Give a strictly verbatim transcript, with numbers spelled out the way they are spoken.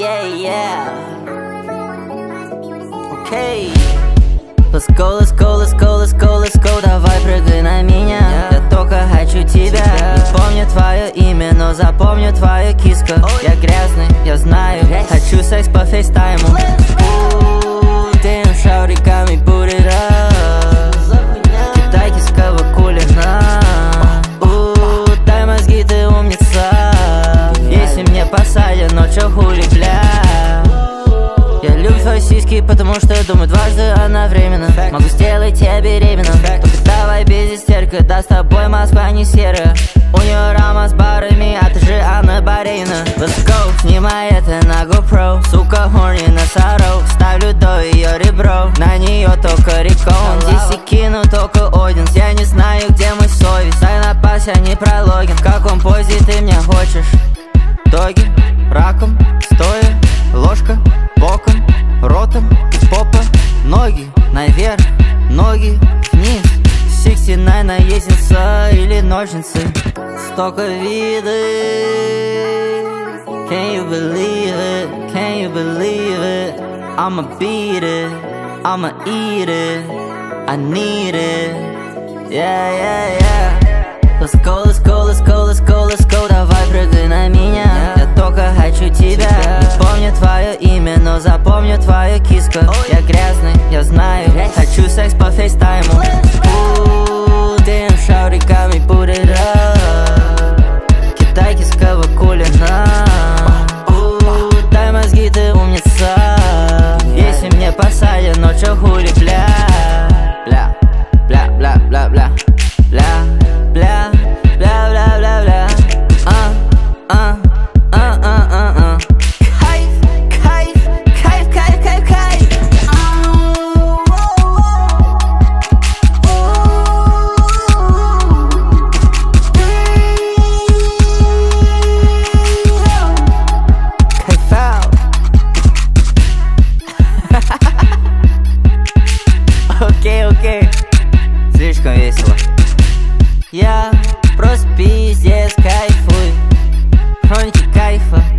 yeah, yeah. Окей. Let's go, let's go, let's go, let's go, let's go. Давай прыгай на меня. Я только хочу тебя. Не помню твое имя, но запомню твою киску. Я грязный, я знаю. Хочу секс по фейстайму. Damn, shawty got me booted up. Кидай кисково кулина. Дай мозги, ты умница. Если мне посадят, но чё хули, бля. Я люблю твои сиськи, потому что я думаю дважды одновременно. Могу сделать тебя беременным. Только давай без истерика, да с тобой Москва не серая. У нее рама с барами, а ты же Анна Барина. Let's go, снимай это на GoPro. Сука, хорни на сару. Ставлю до ее ребро, на нее только рекон. Здесь и кину только Одинс. Я не знаю, где мой совесть. Дай на пасе, а не прологин. В каком позе ты меня хочешь? Доги, раком, стоя, ложка, боком, ротом, попа, ноги наверх, ноги вниз. шестьдесят девять наездница или ножницы. Столько виды. Can you believe it? Can you believe it? I'ma beat it, I'ma eat it, I need it. Yeah, yeah, yeah. Let's go, let's go, let's go, let's go, let's go. Давай прыгай на меня. Я только хочу тебя. Не помню твое имя, но запомню твою киску. Я грязный, я знаю. Хочу секс по фейстайму. Damn, shawty got me booted up. Кидай кисково кулина. Дай мозги, ты умница. Если мне посадят, но чё хули, бля. Бля, бля, бля, бля, бля. Бля, бля, бля, бля, бля, бля. А, а, а, а, а, а. Кайф, кайф, кайф, кайф, кайф, кайф. Кайфал. Окей, окей. Слишком весело. Я просто пиздец кайфую. Хроники кайфа.